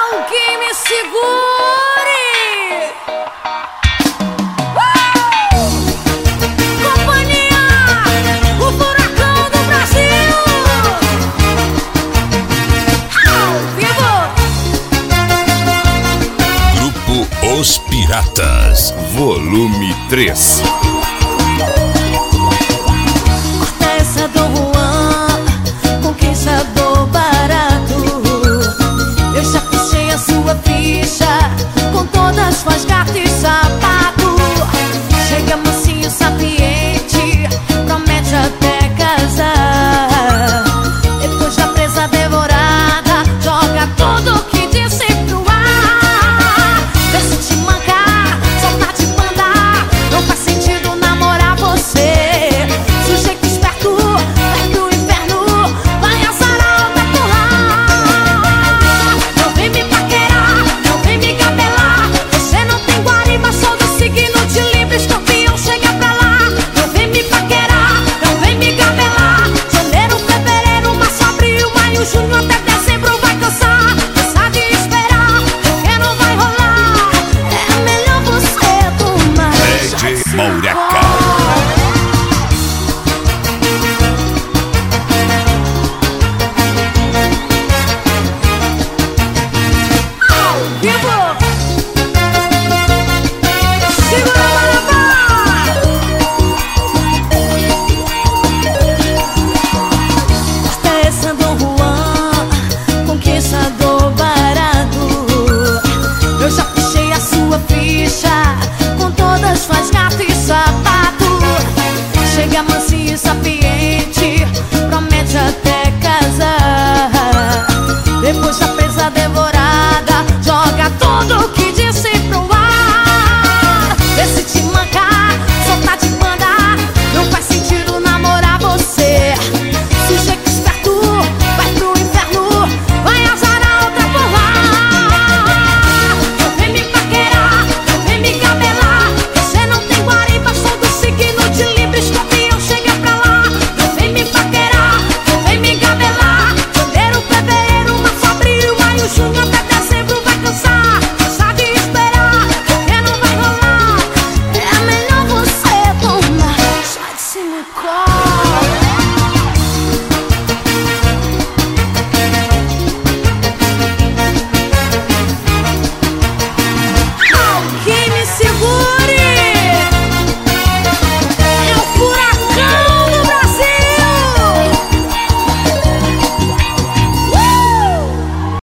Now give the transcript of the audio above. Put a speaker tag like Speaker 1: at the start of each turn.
Speaker 1: Alguém me segure! Companhia, o furacão do Brasil! Ao vivo!
Speaker 2: Grupo Os Piratas, volume 3.
Speaker 1: Corta essa Dom Juan, conquistador barato. Eu já puxei a sua ficha, com todas suas gatas e sapato. Chega mansinho, sapiente, promete até casar. Depois da presa devorada, joga tudo que disse pro ar. Vê se te mancar, soltar te mandar. Não faz sentido namorar você. Sujeito esperto, perto do inferno, vai azarar ou tatuar. Não vem me paquerar, não vem me gabelar. Você não tem guariba, sou do signo de Libra, Escorpião, chega pra lá. Não vem me paquerar, não vem me gabelar. Janeiro, fevereiro, março, abril, maio, junho até dezembro vai cansar. Cansar de esperar, porque não vai rolar. É melhor você tomar.
Speaker 2: DJ Mouraca.
Speaker 1: Ao vivo! Segura a barabá! Corta essa Dom Juan, conquistador barato. Eu já puxei a sua ficha, com todas suas gatas e sapato. Chega mansinho e sapiente, promete até casar. Depois da presa devorada,